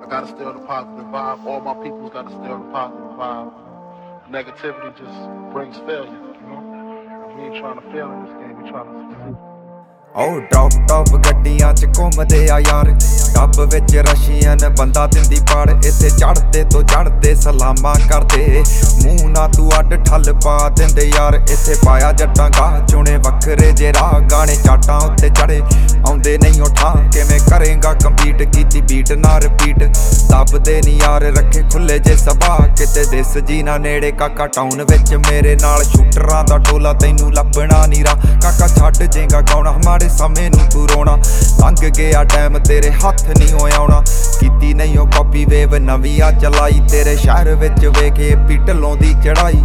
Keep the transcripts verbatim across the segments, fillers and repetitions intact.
gotta stay on the positive vibe. All my people's gotta stay on the positive vibe. Negativity just brings failure, you know? We ain't trying to fail in this game, we trying to succeed. Oh drop top ਗੱਡੀਆਂ ਚ ਘੁੰਮਦੇ ਆ ਯਾਰ tub ਵਿੱਚ Russian ਬੰਦਾ ਦਿੰਦੀ ਪਾੜ ਇੱਥੇ ਚੜਦੇ ਤੋਂ ਚੜਦੇ ਸਲਾਮਾਂ ਕਰਦੇ ਮੂੰਹ ਨਾ ਤੂੰ ਅੱਡ ਠੱਲ ਪਾ ਦਿੰਦੇ ਯਾਰ ਇੱਥੇ ਪਾਇਆ ਜੱਟਾਂ ਗਾਹ ਚੁਣੇ ਵੱਖਰੇ ਜੇ ਰਾਹ ਗਾਣੇ ਚਾਟਾਂ ਉੱਤੇ ਚੜੇ ਆਉਂਦੇ ਨਹੀਂ ਉਠਾ ਕਿਵੇਂ ਕਰੇਗਾ ਕੰਪੀਟ ਕੀਤੀ ਬੀਟ ਨਾ ਰਿਪੀਟ ਦੱਬਦੇ ਨਹੀਂ ਯਾਰ ਰੱਖੇ ਖੁੱਲੇ ਜੇ ਸਭਾ ਕਿਤੇ ਦਿਸ ਜੀ ਨਾ ਨੇੜੇ ਕਾਕਾ ਟਾਊਨ ਵਿੱਚ ਮੇਰੇ ਨਾਲ ਸ਼ੂਟਰਾਂ ਦਾ ਟੋਲਾ ਤੈਨੂੰ ਲੱਭਣਾ ਨੀ ਰਾ ਕਾਕਾ ਛੱਡ ਜੇਗਾ ਗਾਉਣਾ ਮਾੜੇ ਸਮੇਂ ਨੂੰ ਤੂੰ ਰੋਣਾ ਲੰਘ ਗਿਆ ਟਾਈਮ ਤੇਰੇ ਹੱਥ ਨਹੀਂ ਹੋ ਆਉਣਾ ਕੀਤੀ ਨਹੀਂ ਉਹ ਕਾਪੀ ਵੇਵ ਨਵੀਂ ਆ ਚਲਾਈ ਤੇਰੇ ਸ਼ਹਿਰ ਵਿੱਚ ਵੇਖੇ ਪਿੱਟਲੋਂ ਦੀ ਚੜਾਈ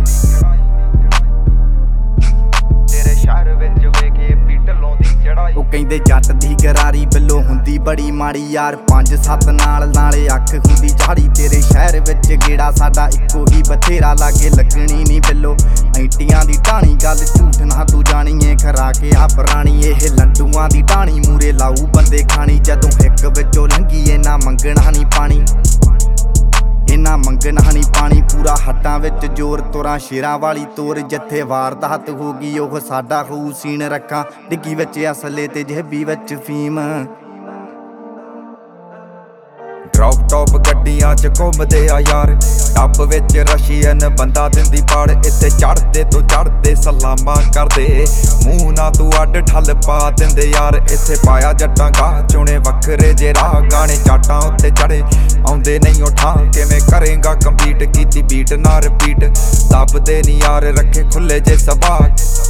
ਤੇਰੇ ਸ਼ਹਿਰ ਵਿੱਚ ਵੇਖੇ ਪਿੱਟਲੋਂ ਦੀ ਚੜਾਈ ਉਹ ਕਹਿੰਦੇ ਜੱਟ ਦੀ ਗਰਾਰੀ ਬਿੱਲੋ ਹੁੰਦੀ ਬੜੀ ਮਾੜੀ ਯਾਰ ਪੰਜ ਸੱਤ ਨਾਲ ਨਾਲੇ ਅੱਖ ਹੁੰਦੀ ਝਾੜੀ ਤੇਰੇ ਸ਼ਹਿਰ ਵਿੱਚ ਗੇੜਾ ਸਾਡਾ ਇੱਕੋ ਹੀ ਬਥੇਰਾ ਲਾਗੇ ਲੱਗਣੀ ਨਹੀਂ ਬਿੱਲੋ ਐਂਟੀਆਂ ਦੀ ਢਾਣੀ ਗੱਲ ਝੂਠ ਨਾ ਤੂੰ ਜਾਣੀਏ ਖਰਾ ਕੇ ਆ ਪੁਰਾਣੀ ਇਹ ਲੰਡੂਆਂ ਦੀ ਢਾਣੀ ਮੂਰੇ ਲਾਊ ਬੰਦੇ ਖਾਣੀ ਜਦੋਂ ਇੱਕ ਵਿੱਚੋਂ ਲੰਘੀ ਇਹਨਾਂ ਮੰਗਣਾ ਨਹੀਂ ਪਾਣੀ ਇਹਨਾਂ ਮੰਗਣਾ ਨਹੀਂ ਪਾਣੀ ਪੂਰਾ ਹੱਟਾਂ ਵਿੱਚ ਜ਼ੋਰ ਤੁਰਾਂ ਸ਼ੇਰਾਂ ਵਾਲੀ ਤੋਰ ਜਿੱਥੇ ਵਾਰਦਾਤ ਹੋ ਗਈ ਉਹ ਸਾਡਾ ਹੋਊ ਸੀਨ ਰੱਖਾਂ ਡਿੱਗੀ ਵਿੱਚ ਅਸਲੇ ਤੇ ਜੇਬੀ ਵਿੱਚ ਫੀਮ ਡ੍ਰੌਪ ਟੌਪ ਗੱਡੀਆਂ ਚ ਘੁੰਮਦੇ ਆ ਯਾਰ ਟੱਬ ਵਿੱਚ ਰਸ਼ੀਅਨ ਬੰਦਾ ਦਿੰਦੀ ਪਾੜ ਇੱਥੇ ਚੜਦੇ ਤੋਂ ਚੜਦੇ ਸਲਾਮਾਂ ਕਰਦੇ ਮੂੰਹ ਨਾ ਤੂੰ ਅੱਡ ਠੱਲ ਪਾ ਦਿੰਦੇ ਯਾਰ ਇੱਥੇ ਪਾਇਆ ਜੱਟਾਂ ਗਾਹ ਚੁਣੇ ਵੱਖਰੇ ਜੇ ਰਾਹ ਗਾਣੇ ਚਾਟਾਂ ਉੱਤੇ ਚੜੇ ਆਉਂਦੇ ਨਹੀਂ ਉਠਾ ਕਿਵੇਂ ਕਰੇਗਾ ਕੰਪੀਟ ਕੀਤੀ ਬੀਟ ਨਾ ਰਿਪੀਟ ਦੱਬਦੇ ਨਹੀਂ ਯਾਰ ਰੱਖੇ ਖੁੱਲੇ ਜੇ ਸਭਾ